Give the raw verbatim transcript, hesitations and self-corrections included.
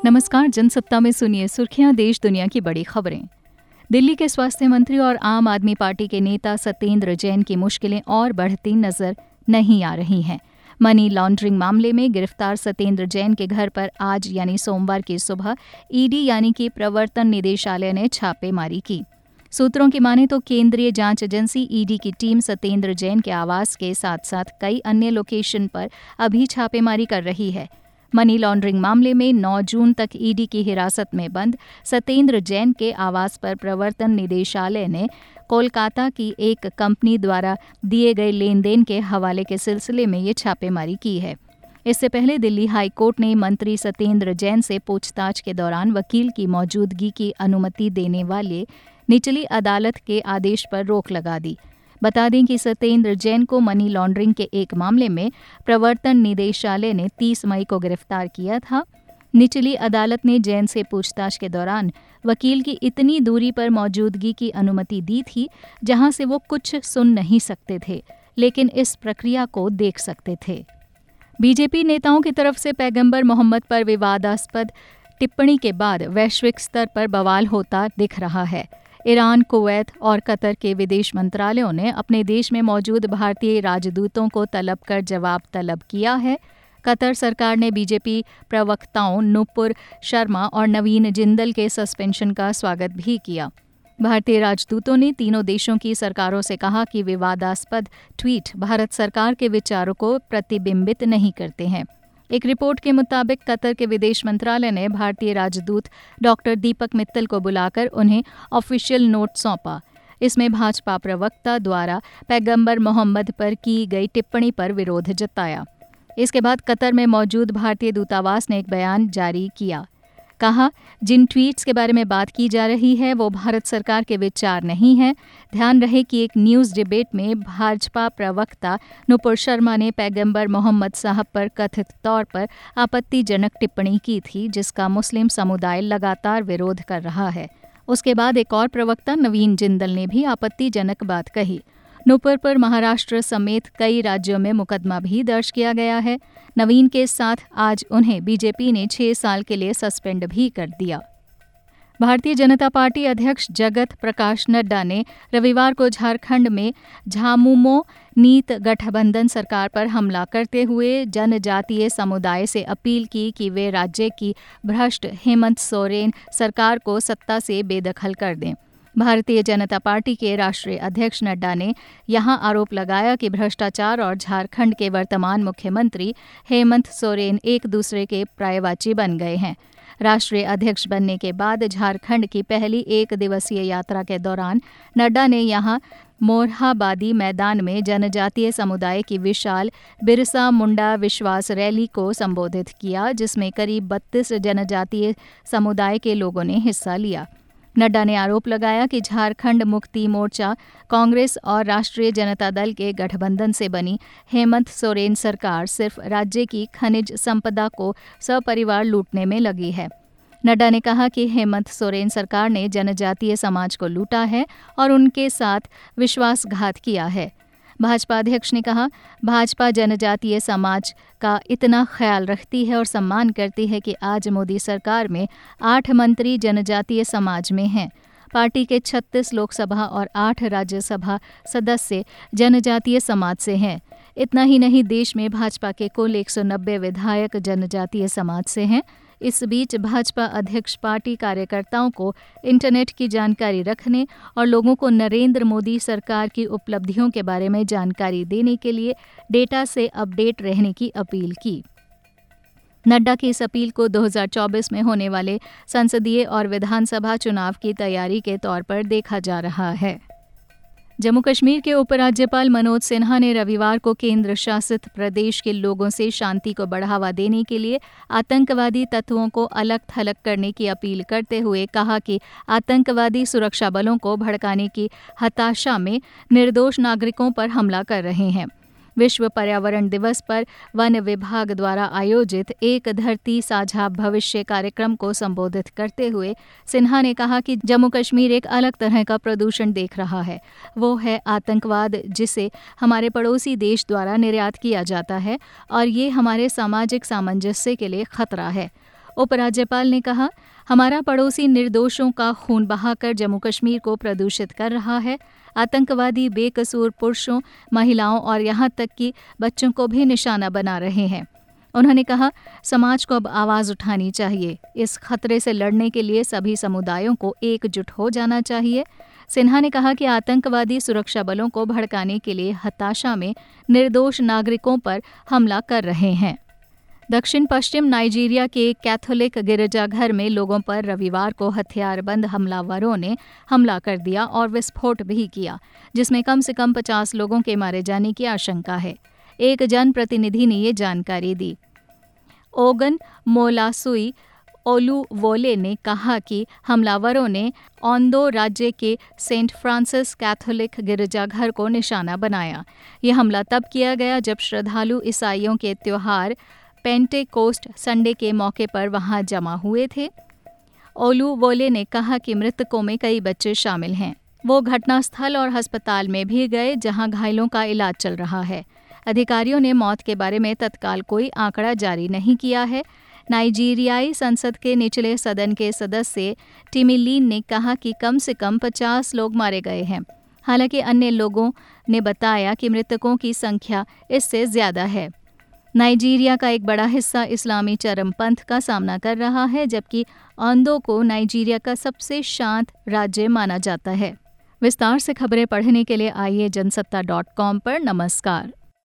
नमस्कार, जनसत्ता में सुनिए सुर्खियां देश दुनिया की बड़ी खबरें। दिल्ली के स्वास्थ्य मंत्री और आम आदमी पार्टी के नेता सत्येंद्र जैन की मुश्किलें और बढ़ती नजर नहीं आ रही हैं। मनी लॉन्ड्रिंग मामले में गिरफ्तार सत्येंद्र जैन के घर पर आज यानी सोमवार की सुबह ईडी यानी कि प्रवर्तन निदेशालय ने छापेमारी की। सूत्रों की माने तो केंद्रीय जांच एजेंसी ईडी की टीम सत्येंद्र जैन के आवास के साथ साथ कई अन्य लोकेशन पर अभी छापेमारी कर रही है। मनी लॉन्ड्रिंग मामले में नौ जून तक ईडी की हिरासत में बंद सत्येंद्र जैन के आवास पर प्रवर्तन निदेशालय ने कोलकाता की एक कंपनी द्वारा दिए गए लेन देन के हवाले के सिलसिले में ये छापेमारी की है। इससे पहले दिल्ली हाई कोर्ट ने मंत्री सत्येंद्र जैन से पूछताछ के दौरान वकील की मौजूदगी की अनुमति देने वाले निचली अदालत के आदेश पर रोक लगा दी। बता दें कि सत्येंद्र जैन को मनी लॉन्ड्रिंग के एक मामले में प्रवर्तन निदेशालय ने तीस मई को गिरफ्तार किया था। निचली अदालत ने जैन से पूछताछ के दौरान वकील की इतनी दूरी पर मौजूदगी की अनुमति दी थी जहां से वो कुछ सुन नहीं सकते थे, लेकिन इस प्रक्रिया को देख सकते थे। बीजेपी नेताओं की तरफ से पैगंबर मोहम्मद पर विवादास्पद टिप्पणी के बाद वैश्विक स्तर पर बवाल होता दिख रहा है। ईरान, कुवैत और कतर के विदेश मंत्रालयों ने अपने देश में मौजूद भारतीय राजदूतों को तलब कर जवाब तलब किया है। कतर सरकार ने बीजेपी प्रवक्ताओं नुपुर शर्मा और नवीन जिंदल के सस्पेंशन का स्वागत भी किया। भारतीय राजदूतों ने तीनों देशों की सरकारों से कहा कि विवादास्पद ट्वीट भारत सरकार के विचारों को प्रतिबिंबित नहीं करते हैं। एक रिपोर्ट के मुताबिक कतर के विदेश मंत्रालय ने भारतीय राजदूत डॉक्टर दीपक मित्तल को बुलाकर उन्हें ऑफिशियल नोट सौंपा। इसमें भाजपा प्रवक्ता द्वारा पैगंबर मोहम्मद पर की गई टिप्पणी पर विरोध जताया। इसके बाद कतर में मौजूद भारतीय दूतावास ने एक बयान जारी किया। कहा, जिन ट्वीट्स के बारे में बात की जा रही है वो भारत सरकार के विचार नहीं हैं। ध्यान रहे कि एक न्यूज़ डिबेट में भाजपा प्रवक्ता नुपुर शर्मा ने पैगंबर मोहम्मद साहब पर कथित तौर पर आपत्तिजनक टिप्पणी की थी, जिसका मुस्लिम समुदाय लगातार विरोध कर रहा है। उसके बाद एक और प्रवक्ता नवीन जिंदल ने भी आपत्तिजनक बात कही। नुपुर पर महाराष्ट्र समेत कई राज्यों में मुकदमा भी दर्ज किया गया है। नवीन के साथ आज उन्हें बीजेपी ने छह साल के लिए सस्पेंड भी कर दिया। भारतीय जनता पार्टी अध्यक्ष जगत प्रकाश नड्डा ने रविवार को झारखंड में झामुमो नीत गठबंधन सरकार पर हमला करते हुए जनजातीय समुदाय से अपील की कि वे राज्य की भ्रष्ट हेमंत सोरेन सरकार को सत्ता से बेदखल कर दें। भारतीय जनता पार्टी के राष्ट्रीय अध्यक्ष नड्डा ने यहां आरोप लगाया कि भ्रष्टाचार और झारखंड के वर्तमान मुख्यमंत्री हेमंत सोरेन एक दूसरे के पर्यायवाची बन गए हैं। राष्ट्रीय अध्यक्ष बनने के बाद झारखंड की पहली एक दिवसीय यात्रा के दौरान नड्डा ने यहां मोरहाबादी मैदान में जनजातीय समुदाय की विशाल बिरसा मुंडा विश्वास रैली को संबोधित किया, जिसमें करीब बत्तीस जनजातीय समुदाय के लोगों ने हिस्सा लिया। नड्डा ने आरोप लगाया कि झारखंड मुक्ति मोर्चा, कांग्रेस और राष्ट्रीय जनता दल के गठबंधन से बनी हेमंत सोरेन सरकार सिर्फ राज्य की खनिज संपदा को सपरिवार लूटने में लगी है। नड्डा ने कहा कि हेमंत सोरेन सरकार ने जनजातीय समाज को लूटा है और उनके साथ विश्वासघात किया है। भाजपा अध्यक्ष ने कहा, भाजपा जनजातीय समाज का इतना ख्याल रखती है और सम्मान करती है कि आज मोदी सरकार में आठ मंत्री जनजातीय समाज में हैं। पार्टी के छत्तीस लोकसभा और आठ राज्यसभा सदस्य जनजातीय समाज से हैं। इतना ही नहीं, देश में भाजपा के कुल एक सौ नब्बे विधायक जनजातीय समाज से हैं। इस बीच भाजपा अध्यक्ष पार्टी कार्यकर्ताओं को इंटरनेट की जानकारी रखने और लोगों को नरेंद्र मोदी सरकार की उपलब्धियों के बारे में जानकारी देने के लिए डेटा से अपडेट रहने की अपील की। नड्डा की इस अपील को दो हज़ार चौबीस में होने वाले संसदीय और विधानसभा चुनाव की तैयारी के तौर पर देखा जा रहा है। जम्मू कश्मीर के उपराज्यपाल मनोज सिन्हा ने रविवार को केंद्र शासित प्रदेश के लोगों से शांति को बढ़ावा देने के लिए आतंकवादी तत्वों को अलग थलग करने की अपील करते हुए कहा कि आतंकवादी सुरक्षा बलों को भड़काने की हताशा में निर्दोष नागरिकों पर हमला कर रहे हैं। विश्व पर्यावरण दिवस पर वन विभाग द्वारा आयोजित एक धरती साझा भविष्य कार्यक्रम को संबोधित करते हुए सिन्हा ने कहा कि जम्मू कश्मीर एक अलग तरह का प्रदूषण देख रहा है। वो है आतंकवाद, जिसे हमारे पड़ोसी देश द्वारा निर्यात किया जाता है और ये हमारे सामाजिक सामंजस्य के लिए खतरा है। उपराज्यपाल ने कहा, हमारा पड़ोसी निर्दोषों का खून बहाकर जम्मू कश्मीर को प्रदूषित कर रहा है। आतंकवादी बेकसूर पुरुषों, महिलाओं और यहाँ तक कि बच्चों को भी निशाना बना रहे हैं। उन्होंने कहा, समाज को अब आवाज़ उठानी चाहिए। इस खतरे से लड़ने के लिए सभी समुदायों को एकजुट हो जाना चाहिए। सिन्हा ने कहा कि आतंकवादी सुरक्षा बलों को भड़काने के लिए हताशा में निर्दोष नागरिकों पर हमला कर रहे हैं। दक्षिण पश्चिम नाइजीरिया के कैथोलिक गिरजाघर में लोगों पर रविवार को हथियारबंद हमलावरों ने हमला कर दिया और विस्फोट भी किया, जिसमें कम से कम पचास लोगों के मारे जाने की आशंका है। एक जनप्रतिनिधि ने ये जानकारी दी। ओगन मोलासुई ओलुवोले ने कहा कि हमलावरों ने ओंदो राज्य के सेंट फ्रांसिस कैथोलिक गिरजाघर को निशाना बनाया। ये हमला तब किया गया जब श्रद्धालु ईसाइयों के त्योहार पेंटेकोस्ट संडे के मौके पर वहां जमा हुए थे। ओलुवोले ने कहा कि मृतकों में कई बच्चे शामिल हैं। वो घटनास्थल और अस्पताल में भी गए, जहां घायलों का इलाज चल रहा है। अधिकारियों ने मौत के बारे में तत्काल कोई आंकड़ा जारी नहीं किया है। नाइजीरियाई संसद के निचले सदन के सदस्य टिमिलीन ने कहा कि कम से कम पचास लोग मारे गए हैं। हालांकि अन्य लोगों ने बताया कि मृतकों की संख्या इससे ज्यादा है। नाइजीरिया का एक बड़ा हिस्सा इस्लामी चरमपंथ का सामना कर रहा है, जबकि ओंदो को नाइजीरिया का सबसे शांत राज्य माना जाता है। विस्तार से खबरें पढ़ने के लिए आइए जनसत्ता डॉट कॉम पर। नमस्कार।